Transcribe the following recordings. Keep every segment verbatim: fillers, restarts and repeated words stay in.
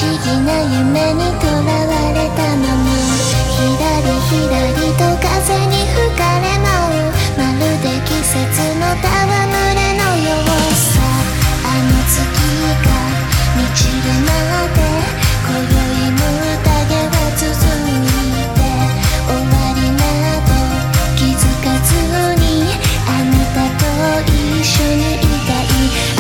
思議な夢にとらわれたままひらりひらりと風に吹かれ舞うまるで季節の戯れのようさあの月が満ちるまで今宵も宴は続いて終わりなど気づかずにあなたと一緒にいたい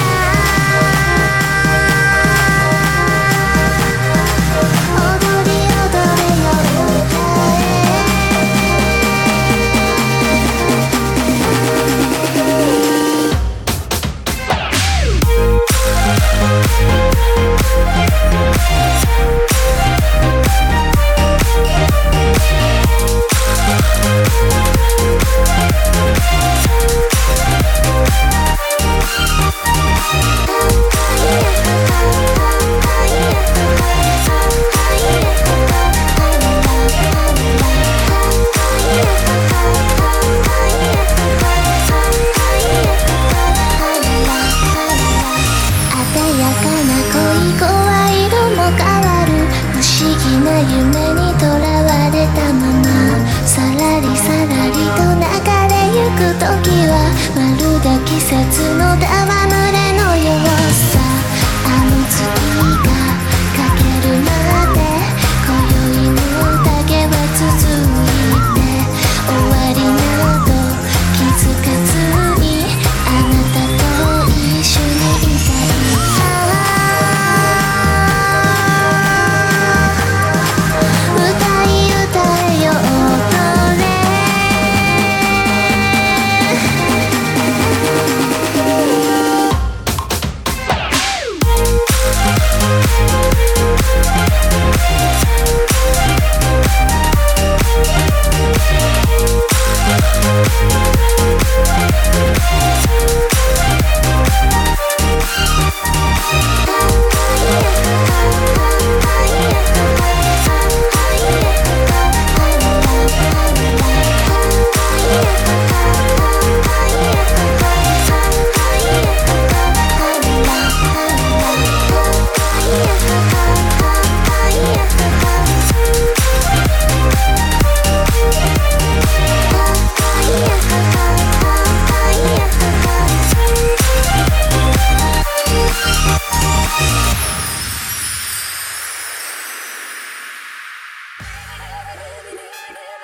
夢にとらわれたままさらりさらりと流れゆく時はまるで季節の